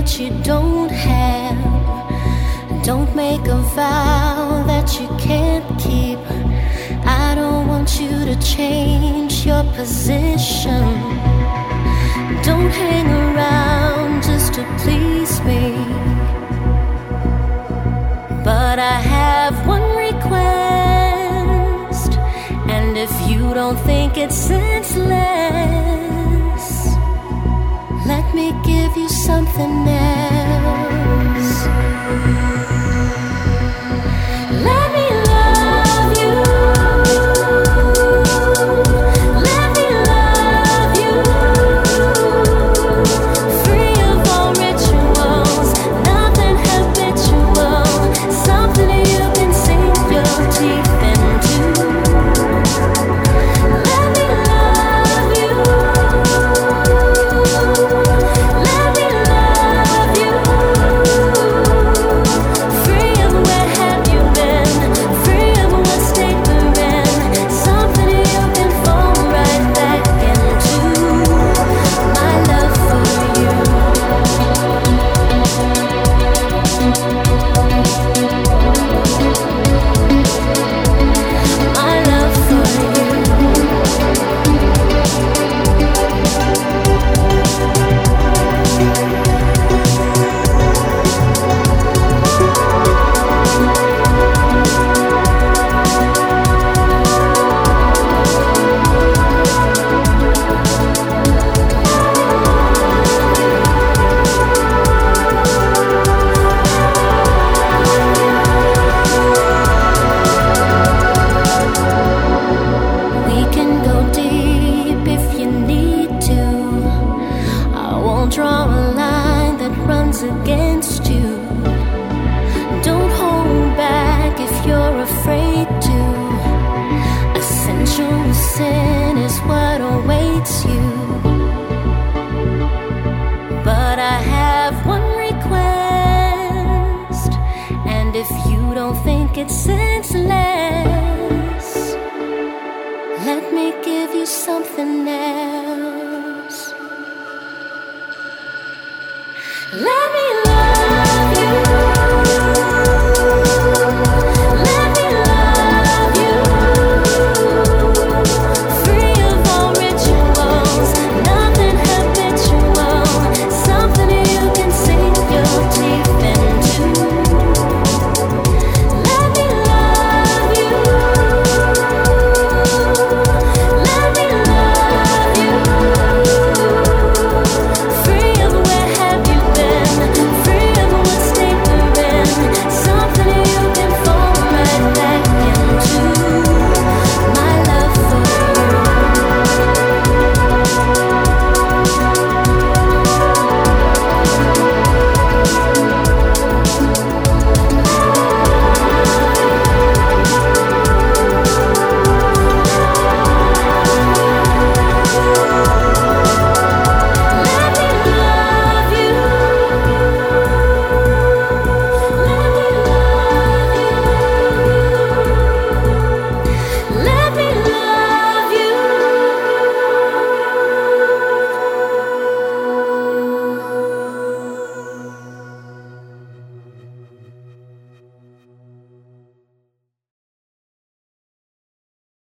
what you don't have. Don't make a vow that you can't keep. I don't want you to change your position. Don't hang around just to please me. But I have one request, and if you don't think it's senseless, let me give you something else. Let me love you. Let me love you. Free of all rituals, nothing habitual. Something you can sink your teeth into. Let me love you. Let me love you. Free of where have you been? Free of what state we're in. Something you can fall right back into. My love for you. My love for you. We can go deep if you need to. I won't draw a line that runs against you. Don't hold back if you're afraid to. A sensual sin is what awaits you. But I have one request, and if you don't think it's senseless, let me give you something else. Let me